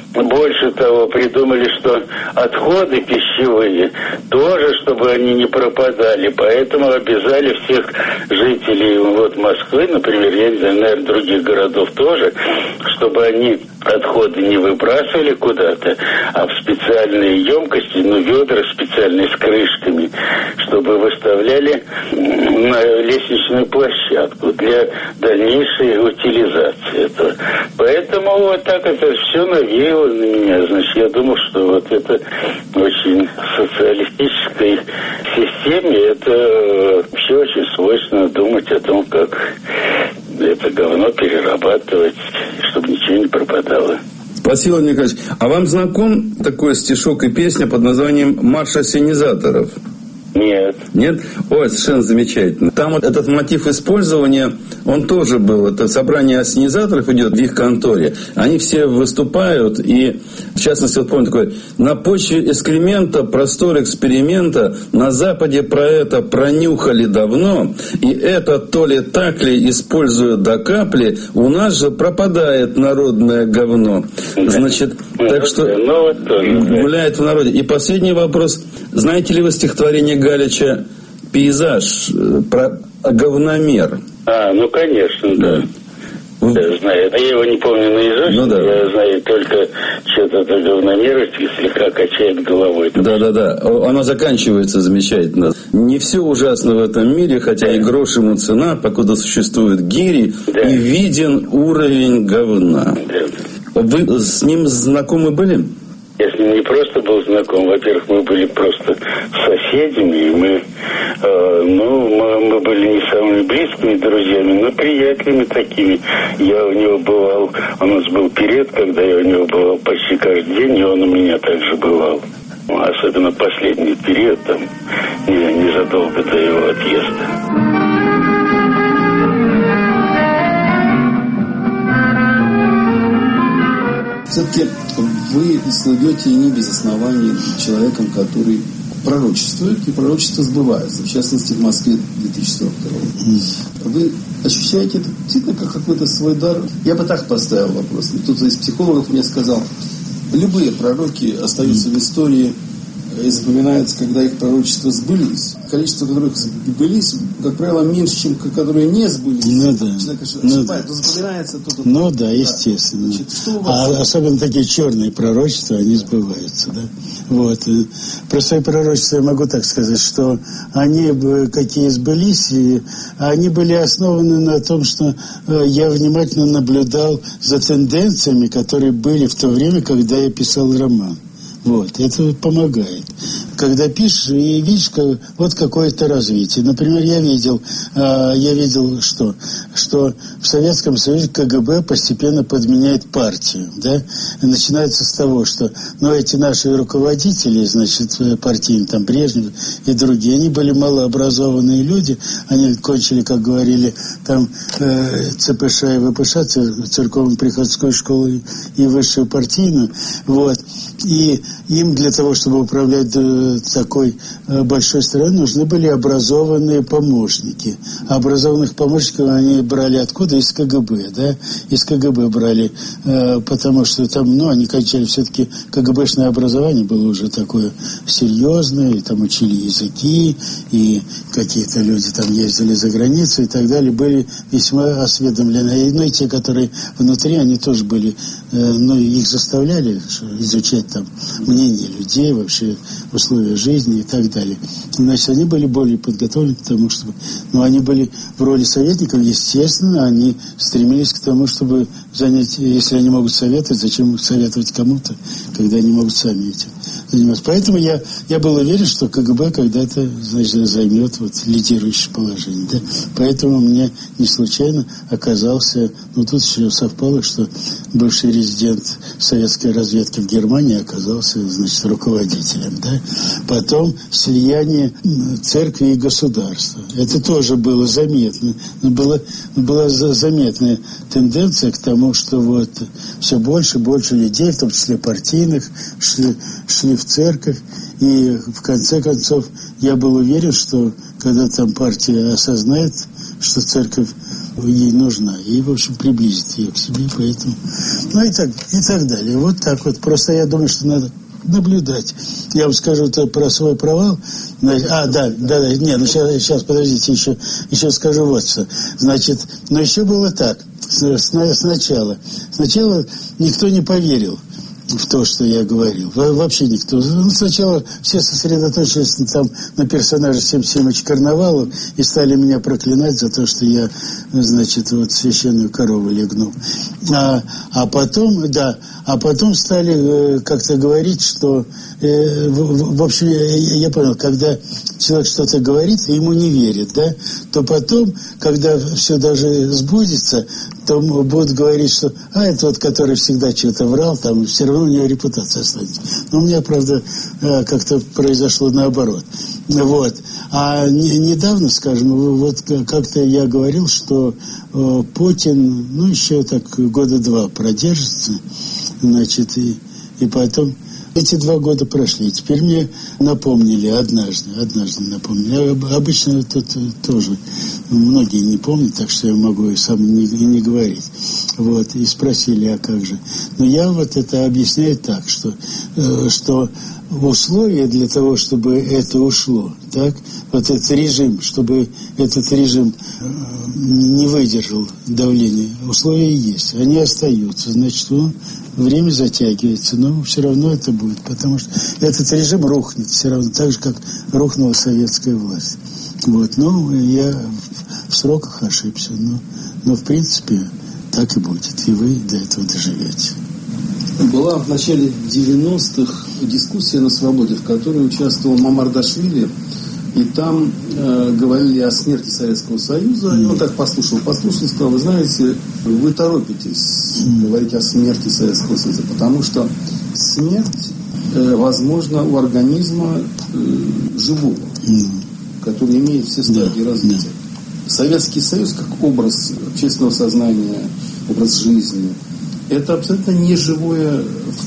больше того, придумали, что отходы пищевые тоже, чтобы они не пропадали. Поэтому обязали всех жителей Москвы, например, я не знаю, наверное, других городов тоже, чтобы они отходы не выбрасывали куда-то, а в специальные емкости, ведра специальные с крышками, чтобы выставляли на лестничную площадку для дальнейшей утилизации этого. Поэтому вот так это все навеяло на меня. Значит, я думал, что это очень социалистической системе, это вообще очень свойственно думать о том, как это говно перерабатывать, чтобы ничего не пропадало. Василий Николаевич, а вам знаком такой стишок и песня под названием «Марш ассенизаторов»? Нет. Нет? Ой, совершенно замечательно. Там этот мотив использования, он тоже был. Это собрание ассенизаторов идет в их конторе. Они все выступают, и, в частности, помню такой: на почве экскремента, простор эксперимента, на Западе про это пронюхали давно, и это то ли так ли используют до капли, у нас же пропадает народное говно. Значит, так что гуляет в народе. И последний вопрос. Знаете ли вы стихотворение Галича «Пейзаж» про говномер? Конечно, да. Я знаю. Я его не помню наизусть. Я знаю только что-то до говномера слегка качает головой. Да. Оно заканчивается замечательно. Не все ужасно в этом мире, хотя и грош ему цена, покуда существуют гири, и виден уровень говна. Да. Вы с ним знакомы были? Я с ним не просто был знаком. Во-первых, мы были просто соседями, и мы были не самыми близкими друзьями, но приятелями такими. Я у него бывал, у нас был период, когда я у него бывал почти каждый день, и он у меня также бывал. Особенно последний период, там, незадолго до его отъезда. Все-таки вы слывете не без оснований человеком, который пророчествует, и пророчества сбываются, в частности, в Москве 2042. Вы ощущаете это действительно как какой-то свой дар? Я бы так поставил вопрос. Кто-то из психологов мне сказал, любые пророки остаются в истории и запоминаются, когда их пророчества сбылись. Количество, которых сбылись, как правило, меньше, чем которые не сбылись. Запоминается тут. Естественно. Значит, особенно такие черные пророчества, они сбываются, да? Вот. Про свои пророчества я могу так сказать, что они, какие сбылись, они были основаны на том, что я внимательно наблюдал за тенденциями, которые были в то время, когда я писал роман. Вот, это помогает. Когда пишешь и видишь, вот какое-то развитие. Например, я видел, что в Советском Союзе КГБ постепенно подменяет партию, да? И начинается с того, что, эти наши руководители, значит, партийные, там, Брежнев и другие, они были малообразованные люди, они кончили, как говорили, там, ЦПШ и ВПШ, церковно-приходскую школу и высшую партийную, вот. И им для того, чтобы управлять такой большой страной, нужны были образованные помощники. А образованных помощников они брали откуда? Из КГБ, да? Из КГБ брали, потому что там, они кончали все-таки, КГБшное образование было уже такое серьезное, и там учили языки, и какие-то люди там ездили за границу и так далее, были весьма осведомлены. И те, которые внутри, они тоже были, их заставляли изучать там мнение людей, вообще условия жизни и так далее. Значит, они были более подготовлены к тому, чтобы... они были в роли советников, естественно, они стремились к тому, чтобы занять... Если они могут советовать, зачем советовать кому-то, когда они могут сами этим заниматься. Поэтому я был уверен, что КГБ когда-то, значит, займет лидирующее положение. Да? Поэтому мне не случайно оказался... тут еще совпало, что бывший резидент советской разведки в Германии оказался, значит, руководителем. Да? Потом слияние церкви и государства. Это тоже было заметно. Была заметная тенденция к тому, что все больше и больше людей, в том числе партийных, шли в церковь. И в конце концов я был уверен, что когда там партия осознает, что церковь ей нужна, и, в общем, приблизит ее к себе, поэтому... Ну, и так далее. Вот так вот. Просто я думаю, что надо наблюдать. Я вам скажу про свой провал. Сейчас, подождите, еще скажу вот что. Значит, но еще было так. Сначала никто не поверил в то, что я говорил. Вообще никто. Сначала все сосредоточились там на персонаже Сим Симыч Карнавалов и стали меня проклинать за то, что я, значит, вот священную корову легнул. А потом стали как-то говорить, что в общем, я понял, когда человек что-то говорит, и ему не верит, да, то потом, когда все даже сбудется, то будут говорить, что это вот, который всегда что-то врал, там все равно у него репутация останется. Но у меня, правда, как-то произошло наоборот. Вот. А недавно, скажем, вот как-то я говорил, что Путин, еще так 2 года продержится, значит, и потом... Эти 2 года прошли. И теперь мне напомнили однажды напомнили. Обычно тут тоже многие не помнят, так что я могу и сам не говорить. Вот. И спросили, а как же? Но я вот это объясняю так, что условия для того, чтобы это ушло, так, вот этот режим, чтобы этот режим не выдержал давления, условия есть, они остаются, значит, время затягивается, но все равно это будет, потому что этот режим рухнет все равно, так же, как рухнула советская власть. Вот, я в сроках ошибся, но в принципе так и будет, и вы до этого доживете. Была в начале 90-х дискуссия на «Свободе», в которой участвовал Мамардашвили, и там говорили о смерти Советского Союза, и он так послушал, сказал, вы знаете, вы торопитесь говорить о смерти Советского Союза, потому что смерть возможна у организма живого, который имеет все стадии развития. Советский Союз как образ общественного сознания, образ жизни, это абсолютно неживое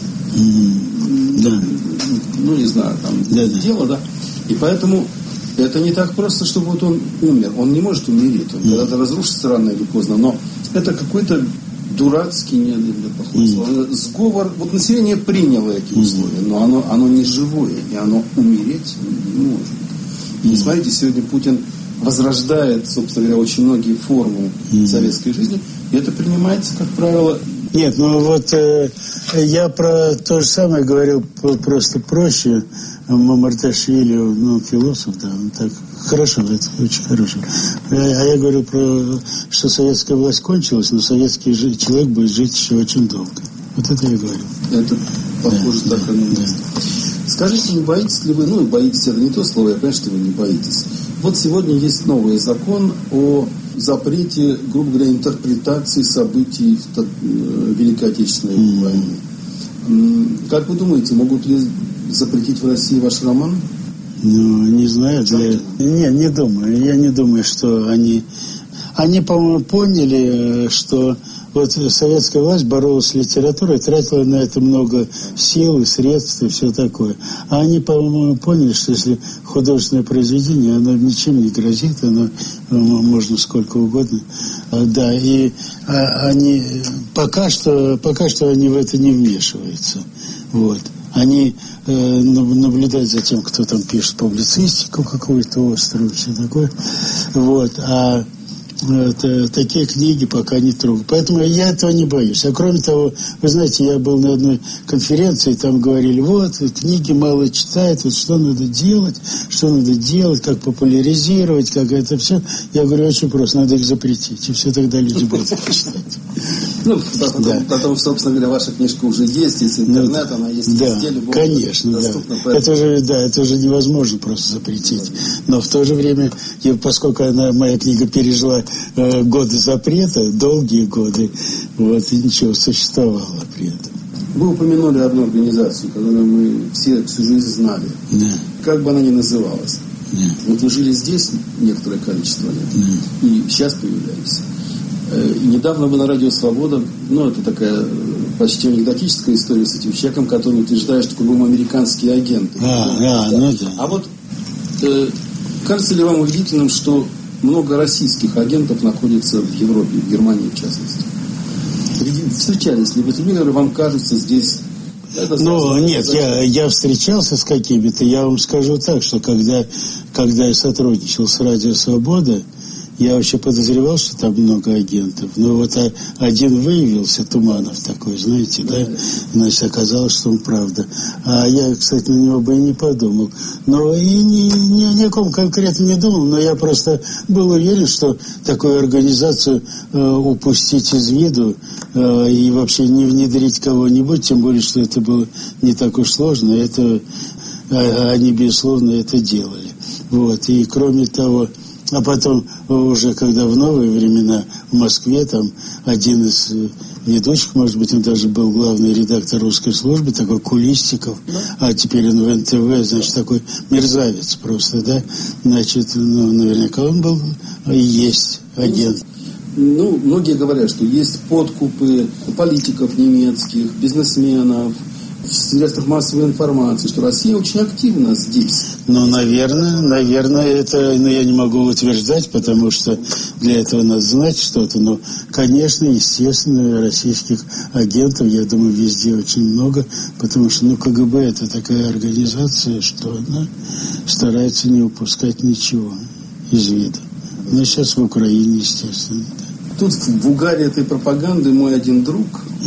дело, да. И поэтому это не так просто, чтобы вот он умер. Он не может умереть. Он когда-то разрушится рано или поздно. Но это какой-то дурацкий, не похож. Сговор. Вот население приняло эти условия, но оно не живое, и оно умереть не может. И смотрите, сегодня Путин возрождает, собственно говоря, очень многие формы советской жизни, и это принимается, как правило... Нет, я про то же самое говорил просто проще. Мамардашвили, философ, да, он так хорошо, это очень хорошо. А я говорю что советская власть кончилась, но советский человек будет жить еще очень долго. Вот это я говорю. Это похоже так и на место. Скажите, не боитесь ли вы, боитесь, это не то слово, я понимаю, что вы не боитесь. Вот сегодня есть новый закон о запрете, грубо говоря, интерпретации событий Великой Отечественной войны. Как вы думаете, могут ли запретить в России ваш роман? Не знаю. Не думаю. Я не думаю, что они... Они, по-моему, поняли, что вот советская власть боролась с литературой, тратила на это много сил и средств и все такое. А они, по-моему, поняли, что если художественное произведение, оно ничем не грозит, оно можно сколько угодно. Да, и они пока что они в это не вмешиваются. Вот. Они наблюдают за тем, кто там пишет публицистику какую-то острую, все такое. Вот. А такие книги пока не трогаю. Поэтому я этого не боюсь. А кроме того, вы знаете, я был на одной конференции, там говорили, вот, книги мало читают, вот что надо делать, как популяризировать, как это все. Я говорю, очень просто, надо их запретить, и все тогда люди будут читать. Потом, собственно говоря, ваша книжка уже есть, есть интернет, она есть везде, любому конечно, доступна. Это уже невозможно просто запретить. Но в то же время, поскольку моя книга пережила годы запрета, долгие годы, вот, и ничего, существовало при этом. Вы упомянули одну организацию, которую мы все всю жизнь знали. Да. Как бы она ни называлась. Да. Вот вы жили здесь некоторое количество лет, и сейчас появлялись. И недавно вы на радио «Свобода», это такая почти анекдотическая история с этим человеком, который утверждает, что кругом американские агенты. Да. А вот кажется ли вам убедительным, что много российских агентов находится в Европе, в Германии в частности. Встречались ли вы с людьми, которые вам кажутся здесь? Ну, нет, я встречался с какими-то. Я вам скажу так, что когда я сотрудничал с «Радио Свобода», я вообще подозревал, что там много агентов. Но вот один выявился, Туманов такой, знаете, да? Значит, оказалось, что он правда. А я, кстати, на него бы и не подумал. Но и ни о ком конкретно не думал, но я просто был уверен, что такую организацию упустить из виду и вообще не внедрить кого-нибудь, тем более, что это было не так уж сложно, они, безусловно, это делали. Вот. И кроме того, а потом уже, когда в новые времена в Москве, там один из ведущих, может быть, он даже был главный редактор русской службы, такой Кулистиков, а теперь он в НТВ, значит, такой мерзавец просто, да, значит, наверняка он был и есть агент. Ну, многие говорят, что есть подкупы политиков немецких, бизнесменов, в средствах массовой информации, что Россия очень активна здесь. Ну, наверное, это, я не могу утверждать, потому что для этого надо знать что-то. Но, конечно, естественно, российских агентов, я думаю, везде очень много, потому что, КГБ это такая организация, что она старается не упускать ничего из виду. Ну, сейчас в Украине, естественно. Да. Тут в угаре этой пропаганды мой один друг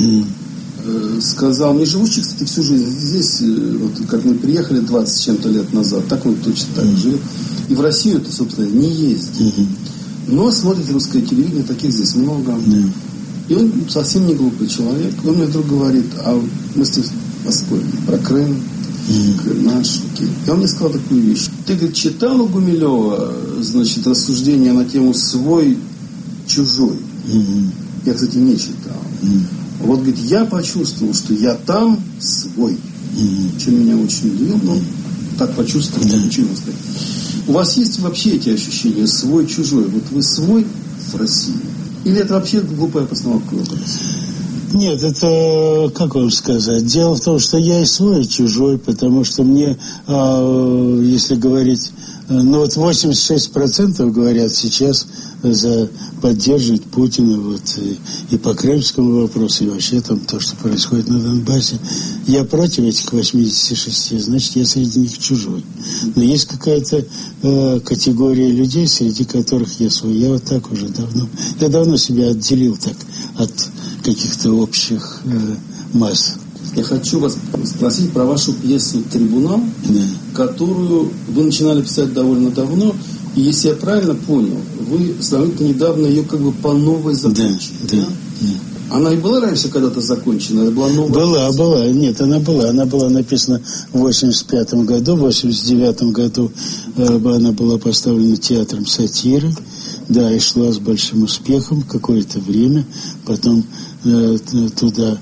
сказал, не живущий, кстати, всю жизнь здесь, вот как мы приехали 20 с чем-то лет назад, так он точно так жил. И в Россию это, собственно, не ездит. Но смотрит русское телевидение, таких здесь много. И он совсем не глупый человек. Он мне вдруг говорит, а мы с ним поспорили про Крым, наш. И он мне сказал такую вещь. Ты, говорит, читал у Гумилева, значит, рассуждения на тему свой, чужой? Я, кстати, не читал. Вот, говорит, я почувствовал, что я там свой. Чем меня очень удивило, но так почувствовал, получилось. У вас есть вообще эти ощущения свой-чужой? Вот вы свой в России? Или это вообще глупая постановка вопроса? Нет, это, как вам сказать, дело в том, что я и свой, и чужой, потому что мне, если говорить, ну вот 86% говорят сейчас поддерживать Путина вот, и по крымскому вопросу, и вообще там то, что происходит на Донбассе. Я против этих 86, значит, я среди них чужой. Но есть какая-то категория людей, среди которых я свой. Я вот так уже давно себя отделил так от каких-то общих масс. Я хочу вас спросить про вашу пьесу «Трибунал», которую вы начинали писать довольно давно. И если я правильно понял, вы сравнительно недавно ее как бы по новой закончили. Да? Она и была раньше когда-то закончена? Это была новая? Была. Нет, она была. Она была написана в 85 году. В 89 году она была поставлена театром сатиры. Да, и шла с большим успехом какое-то время. Потом туда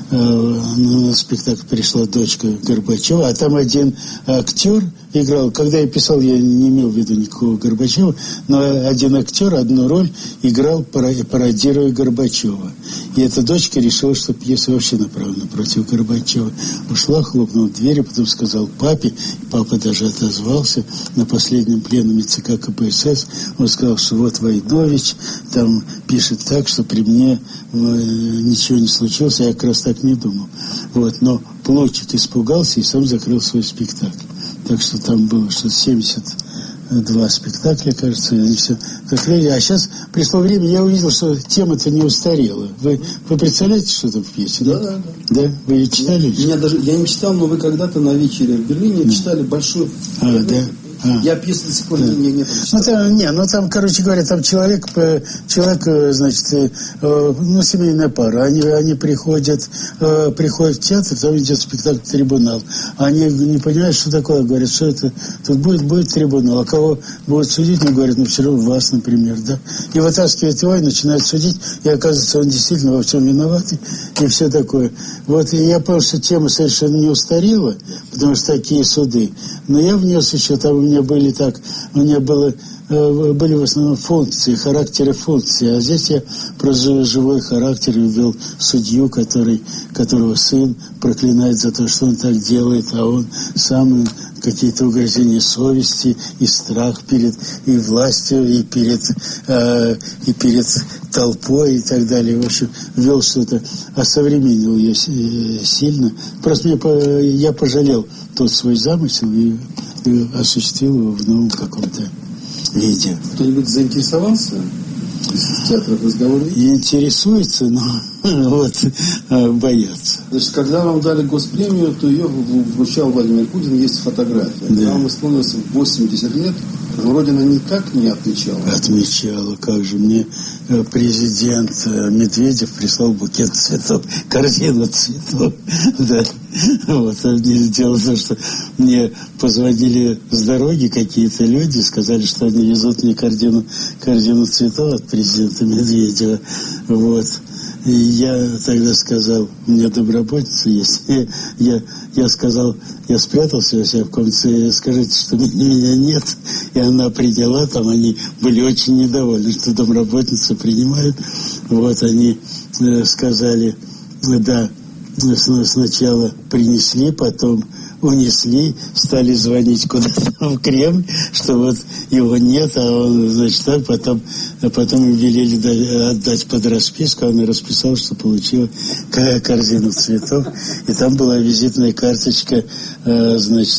на спектакль пришла дочка Горбачева, а там один актер играл. Когда я писал, я не имел в виду никакого Горбачева, но один актер одну роль играл, пародируя Горбачева. И эта дочка решила, что пьеса вообще направлена против Горбачева. Ушла, хлопнула дверью, потом сказал папе, папа даже отозвался на последнем пленуме ЦК КПСС. Он сказал, что вот Войнович там пишет так, что при мне ничего не случилось, я как раз так не думал. Вот. Но Плотчик испугался и сам закрыл свой спектакль. Так что там было что 72 спектакля, кажется, и все. А сейчас пришло время, я увидел, что тема-то не устарела. Вы представляете, что там в пьесе? Да. Вы ее читали? Я не читал, но вы когда-то на вечере в Берлине читали большой... Я пьесу до сих пор не прочитал. Там, короче говоря, там человек, значит, семейная пара. Они приходят в театр, там идет спектакль «Трибунал». Они не понимают, что такое. Говорят, что это, тут будет трибунал. А кого будут судить, они говорят, все равно вас, например, да. И вытаскивают его, и начинают судить. И оказывается, он действительно во всем виноват. И все такое. Вот, и я понял, что тема совершенно не устарела, потому что такие суды. Но я внес еще, там у меня были в основном функции, характеры функций. А здесь я про живой характер ввел судью, которого сын проклинает за то, что он так делает, а он сам какие-то угрызения совести и страх перед и властью, и перед толпой и так далее. В общем, вел что-то, осовременил ее сильно. Просто я пожалел тот свой замысел и осуществил его в новом каком-то виде. Кто-нибудь заинтересовался? Из театров разговоры? Интересуется, но боятся. Значит, когда вам дали госпремию, то ее вручал Владимир Путин, есть фотография. Да. Когда вам исполнилось 80 лет, Родина никак не отмечала? Отмечала, как же. Мне президент Медведев прислал букет цветов, корзину цветов. Да. Вот. Дело в том, что мне позвонили с дороги какие-то люди, сказали, что они везут мне корзину цветов от президента Медведева. Вот. И я тогда сказал, у меня домработница есть. Я сказал, я спрятался у себя в комнате, скажите, что меня нет. И она приняла, там они были очень недовольны, что домработницу принимают. Вот они сказали, да, сначала принесли, потом унесли, стали звонить куда-то в Кремль, что вот его нет, а он, значит, так, потом велели отдать под расписку, она расписала, что получила корзину цветов, и там была визитная карточка, значит,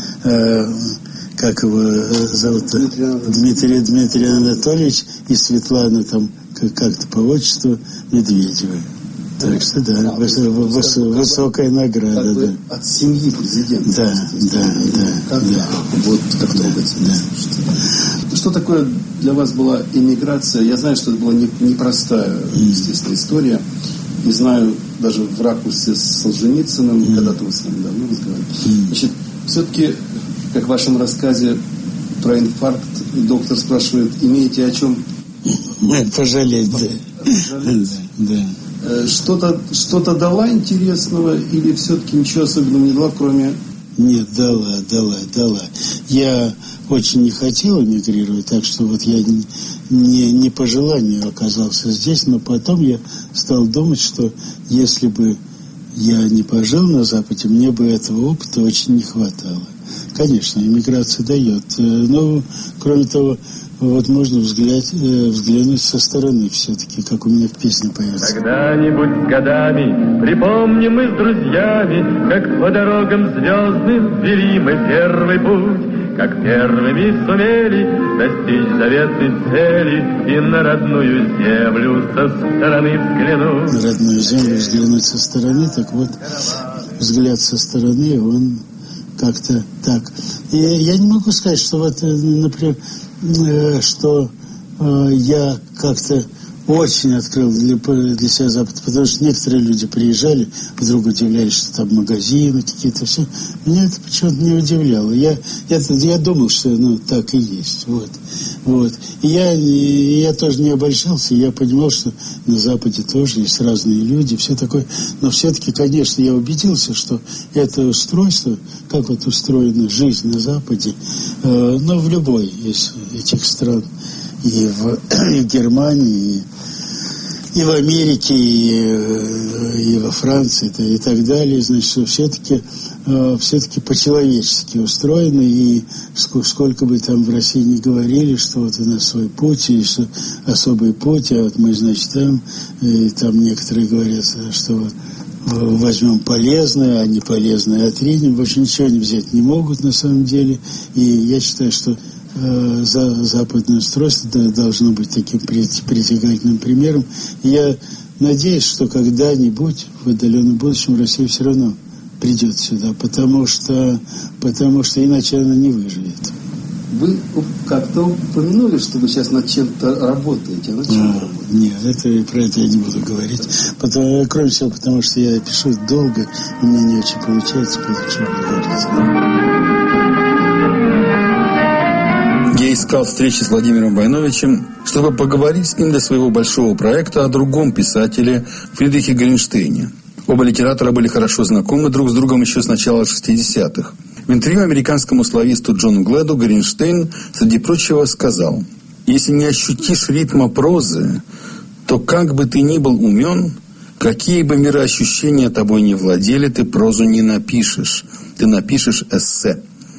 как его зовут? Дмитрий Анатольевич и Светлана там как-то по отчеству Медведева. Так что, да, высокая награда. Да. От семьи президента. Да. Вот как трогательно. Да. Что такое для вас была эмиграция? Я знаю, что это была непростая, естественно, история. И знаю, даже в ракурсе с Солженицыным, когда-то вы с ним давно разговаривали. Значит, все-таки, как в вашем рассказе про инфаркт, доктор спрашивает, имеете о чем пожалеть, да. Что-то дала интересного или все-таки ничего особенного не дала, кроме... Нет, дала. Я очень не хотел эмигрировать, так что вот я не по желанию оказался здесь, но потом я стал думать, что если бы я не пожил на Западе, мне бы этого опыта очень не хватало. Конечно, эмиграция дает, но, кроме того, вот можно взглянуть со стороны все-таки, как у меня в песне поется. Когда-нибудь годами припомним мы с друзьями, как по дорогам звездным вели мы первый путь, как первыми сумели достичь заветной цели и на родную землю со стороны взглянуть. На родную землю взглянуть со стороны, так вот, взгляд со стороны, он как-то так. И я не могу сказать, что вот, например, что я как-то очень открыл для себя Запад, потому что некоторые люди приезжали, вдруг удивлялись, что там магазины какие-то, все. Меня это почему-то не удивляло. Я думал, что так и есть. Вот. И я тоже не обольщался, я понимал, что на Западе тоже есть разные люди, все такое. Но все-таки, конечно, я убедился, что это устройство, как вот устроена жизнь на Западе, но в любой из этих стран, и в Германии, и в Америке, и во Франции, и так далее, значит, что все-таки по-человечески устроено, и сколько бы там в России не говорили, что вот у нас свой путь, и что особый путь, а вот мы, значит, там некоторые говорят, что вот возьмем полезное, а не полезное отринем. В общем, ничего не взять не могут на самом деле, и я считаю, что западное устройство должно быть таким притягательным примером. И я надеюсь, что когда-нибудь в отдаленном будущем Россия все равно придет сюда, потому что иначе она не выживет. Вы как-то упомянули, что вы сейчас над чем-то работаете. Над чем работаете? Нет, про это я не буду говорить. Кроме всего, потому что я пишу долго, у меня не очень получается, поэтому говорить. Я искал встречи с Владимиром Войновичем, чтобы поговорить с ним для своего большого проекта о другом писателе Фридрихе Гринштейне. Оба литератора были хорошо знакомы друг с другом еще с начала 60-х. В интервью американскому слависту Джону Глэду Гринштейн, среди прочего, сказал: «Если не ощутишь ритма прозы, то как бы ты ни был умен, какие бы мироощущения тобой не владели, ты прозу не напишешь. Ты напишешь эссе».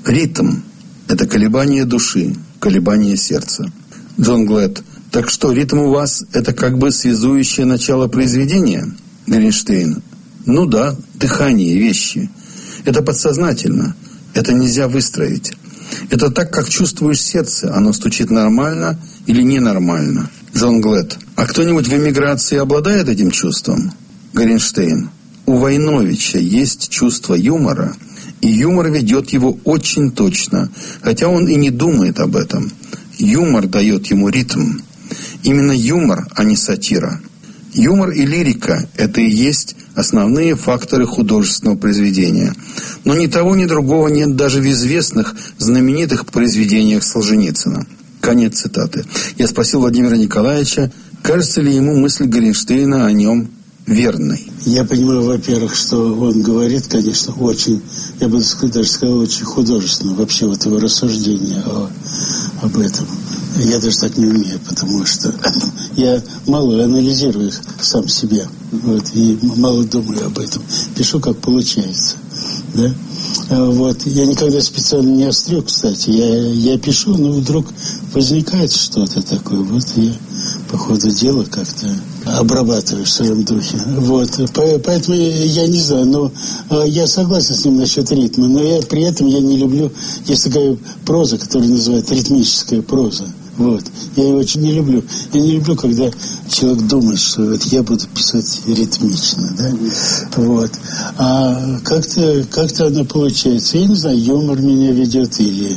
Ритм – это колебание души, колебание сердца. Джон Глэд: так что, ритм у вас – это как бы связующее начало произведения? Гринштейн: ну да, дыхание вещи. Это подсознательно, это нельзя выстроить. Это так, как чувствуешь сердце, оно стучит нормально или ненормально. Джон Глэд: а кто-нибудь в эмиграции обладает этим чувством? Гринштейн: у Войновича есть чувство юмора, и юмор ведет его очень точно, хотя он и не думает об этом. Юмор дает ему ритм. Именно юмор, а не сатира. Юмор и лирика – это и есть основные факторы художественного произведения. Но ни того, ни другого нет даже в известных, знаменитых произведениях Солженицына. Конец цитаты. Я спросил Владимира Николаевича, кажется ли ему мысль Гринштейна о нем верной. Я понимаю, во-первых, что он говорит, конечно, очень, я бы даже сказал, очень художественно. Вообще вот его рассуждение об этом. Я даже так не умею, потому что я мало анализирую их сам себя. Вот, и мало думаю об этом. Пишу, как получается. Да? Вот. Я никогда специально не острю, кстати. Я пишу, но вдруг возникает что-то такое. Вот я по ходу дела как-то обрабатываю в своем духе. Вот. Поэтому я не знаю, но я согласен с ним насчет ритма. Но при этом я не люблю, есть такая проза, которую называют ритмическая проза. Вот. Я ее очень не люблю. Я не люблю, когда человек думает, что вот я буду писать ритмично, да? Вот. А как-то оно получается. Я не знаю, юмор меня ведет или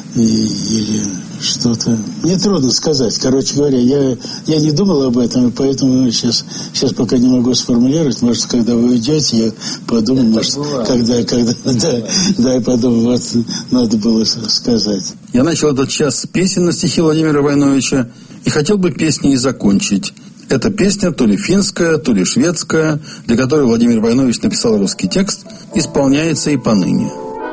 что-то. Мне трудно сказать. Короче говоря, я не думал об этом, и поэтому сейчас пока не могу сформулировать. Может, когда вы уйдете, я подумаю, может, когда я подумаю, вот надо было сказать. Я начал этот час с песен на стихи Владимира Войновича и хотел бы песней и закончить. Эта песня то ли финская, то ли шведская, для которой Владимир Войнович написал русский текст, исполняется и поныне.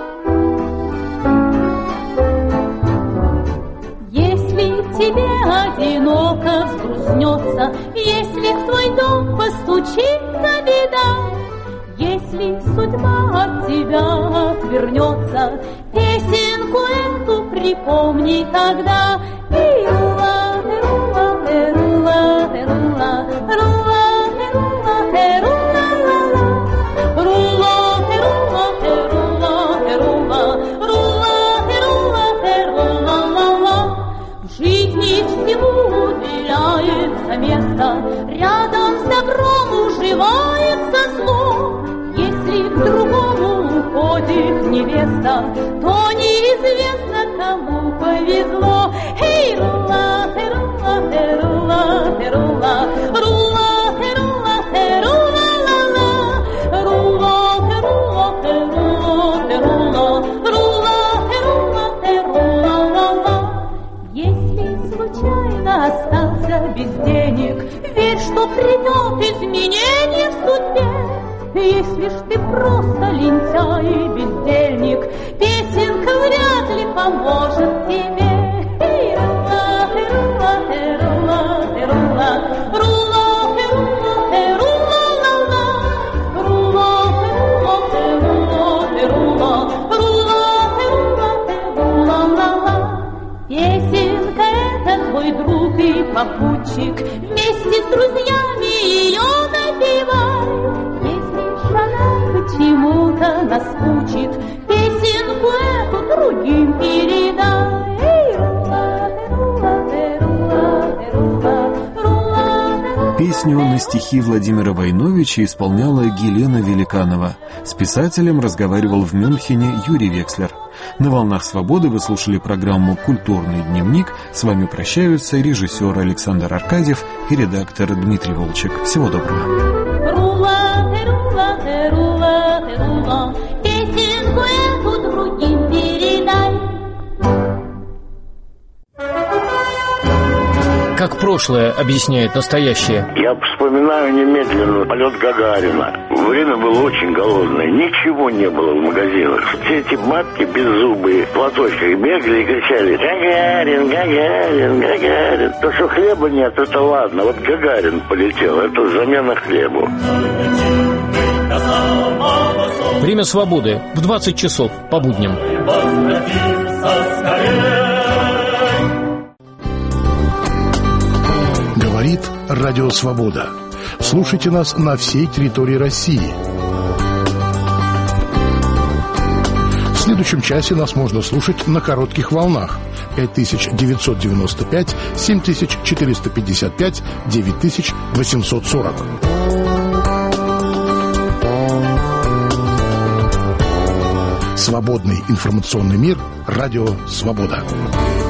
Одиноко взгрустнется, если в твой дом постучится беда, если судьба от тебя отвернется, песенку эту припомни тогда. Ирула, ирула, ирула, ирула, рула, ирула, ирула, ла-ла, рула, ирула, ирула, ирула, рула, ирула, ирула, ла-ла. В жизни всему уделяется место, рядом с добром уживается зло. Если к другому уходит невеста, то неизвестно, кому повезло. Эй, рула, рула, рула, рула, рула, рула, рула, ла-ла, рула, рула, рула, рула, рула, рула, ла-ла. Если случайно остался без денег, верь, что придет изменение в судьбе. Если ж ты просто лентяй и бездельник, песенка вряд ли поможет тебе. Рула, рула, рула, рула, рула, рула, ла-ла, рула, рула, рула, рула, ла-ла. Песенка — это твой друг и попутчик, вместе с друзьями ее напевай. Почему-то наскучит, песенку эту другим передай. Песню на стихи Владимира Войновича исполняла Елена Великанова. С писателем разговаривал в Мюнхене Юрий Векслер. На «Волнах свободы» вы слушали программу «Культурный дневник». С вами прощаются режиссер Александр Аркадьев и редактор Дмитрий Волчек. Всего доброго. Песенку эту другим передай. Как прошлое объясняет настоящее? Я вспоминаю немедленно полет Гагарина. Время было очень голодное, ничего не было в магазинах. Все эти бабки беззубые в платочках бегали и кричали: «Гагарин, Гагарин, Гагарин». То, что хлеба нет, это ладно. Вот Гагарин полетел, это замена хлебу. До самого солнца Время свободы в 20 часов по будням. Говорит Радио Свобода. Слушайте нас на всей территории России. В следующем часе нас можно слушать на коротких волнах 5995, 7455, 9840. Свободный информационный мир. Радио Свобода.